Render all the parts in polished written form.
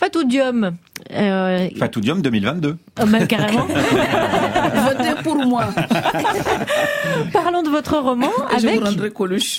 Fatoudium. Fatoudium 2022. Carrément. Votez pour moi. Parlons de votre roman Je vous rendrai Coluche.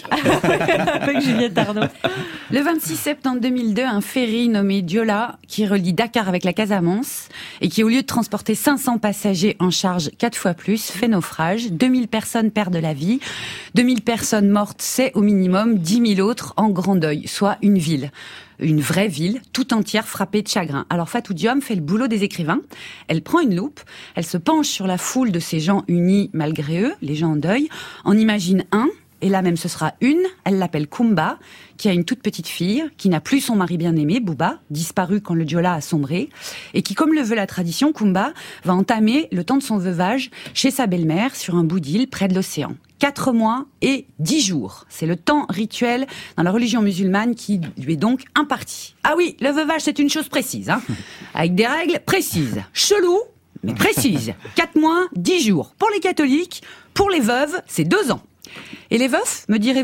avec Juliette Arnaud. Le 26 septembre 2002, un ferry nommé Diola, qui relie Dakar avec la Casamance, et qui, au lieu de transporter 500 passagers en charge 4 fois plus, fait naufrage. 2000 personnes perdent la vie. 2000 personnes mortes, c'est au minimum 10 000 autres en grand deuil, soit une ville. Une vraie ville, tout entière frappée de chagrin. Alors Fatou Diom fait le boulot des écrivains. Elle prend une loupe, elle se penche sur la foule de ces gens unis malgré eux, les gens en deuil, en imagine un, et là même ce sera une, elle l'appelle Kumba, qui a une toute petite fille, qui n'a plus son mari bien-aimé, Bouba, disparu quand le Diola a sombré, et qui, comme le veut la tradition, Kumba va entamer le temps de son veuvage chez sa belle-mère sur un bout d'île près de l'océan. 4 mois et 10 jours. C'est le temps rituel dans la religion musulmane qui lui est donc imparti. Ah oui, le veuvage, c'est une chose précise, avec des règles précises. Chelou, mais précises. 4 mois, 10 jours. Pour les catholiques, pour les veuves, c'est 2 ans. Et les veufs, me direz-vous ?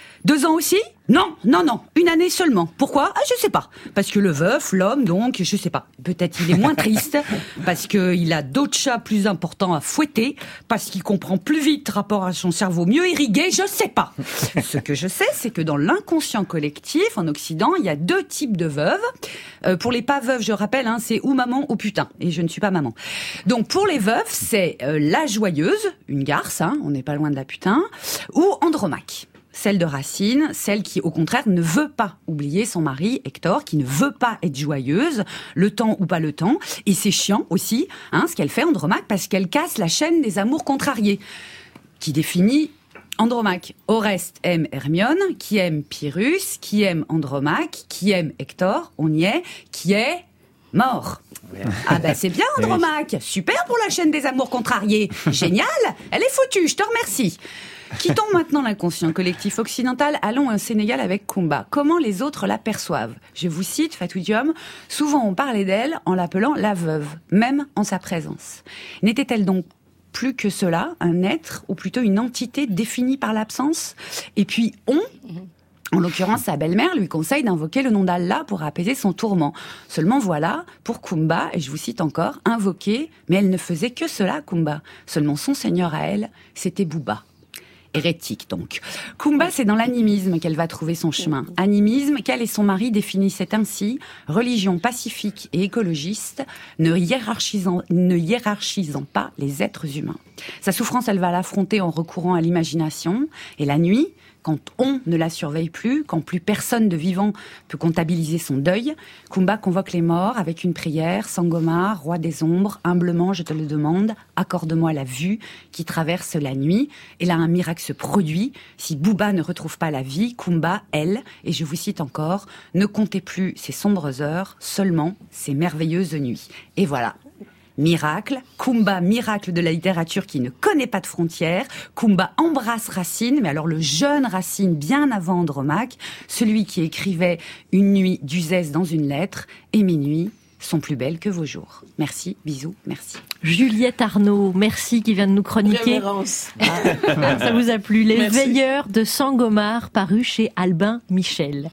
2 ans aussi ? Non, 1 année seulement. Pourquoi ? Je sais pas. Parce que le veuf, l'homme, donc, je sais pas. Peut-être il est moins triste, parce qu'il a d'autres chats plus importants à fouetter, parce qu'il comprend plus vite rapport à son cerveau mieux irrigué, je sais pas. Ce que je sais, c'est que dans l'inconscient collectif, en Occident, il y a 2 types de veuves. Pour les pas veuves, je rappelle, c'est ou maman ou putain. Et je ne suis pas maman. Donc pour les veuves, c'est la joyeuse, une garce, on n'est pas loin de la putain, ou Andromaque. Celle de Racine, celle qui, au contraire, ne veut pas oublier son mari, Hector, qui ne veut pas être joyeuse, le temps ou pas le temps. Et c'est chiant aussi, ce qu'elle fait, Andromaque, parce qu'elle casse la chaîne des amours contrariés, qui définit Andromaque. Oreste aime Hermione, qui aime Pyrrhus, qui aime Andromaque, qui aime Hector, on y est, qui est mort. Ah c'est bien Andromaque, super pour la chaîne des amours contrariés, génial, elle est foutue, je te remercie. Quittons maintenant l'inconscient collectif occidental, allons au Sénégal avec Kumba. Comment les autres la perçoivent ? Je vous cite Fatou Diom, souvent on parlait d'elle en l'appelant la veuve, même en sa présence. N'était-elle donc plus que cela, un être, ou plutôt une entité définie par l'absence ? Et puis en l'occurrence, sa belle-mère lui conseille d'invoquer le nom d'Allah pour apaiser son tourment. Seulement voilà, pour Kumba, et je vous cite encore, invoquer, mais elle ne faisait que cela, Kumba. Seulement son seigneur à elle, c'était Bouba. Hérétique donc. Kumba, c'est dans l'animisme qu'elle va trouver son chemin. Animisme qu'elle et son mari définissaient ainsi, religion pacifique et écologiste, ne hiérarchisant pas les êtres humains. Sa souffrance, elle va l'affronter en recourant à l'imagination, et la nuit, quand on ne la surveille plus, quand plus personne de vivant peut comptabiliser son deuil, Kumba convoque les morts avec une prière, Sangomar, roi des ombres, humblement je te le demande, accorde-moi la vue qui traverse la nuit. Et là, un miracle se produit. Si Bouba ne retrouve pas la vie, Kumba, elle, et je vous cite encore, ne comptez plus ces sombres heures, seulement ces merveilleuses nuits. Et voilà. Miracle, Kumba, miracle de la littérature qui ne connaît pas de frontières. Kumba embrasse Racine, mais alors le jeune Racine bien avant Andromaque, celui qui écrivait une nuit d'Uzès dans une lettre, et mes nuits sont plus belles que vos jours. Merci, bisous, merci. Juliette Arnaud, merci, qui vient de nous chroniquer. Révérence. Ça vous a plu ? Les Merci. Veilleurs de Sangomar, paru chez Albin Michel.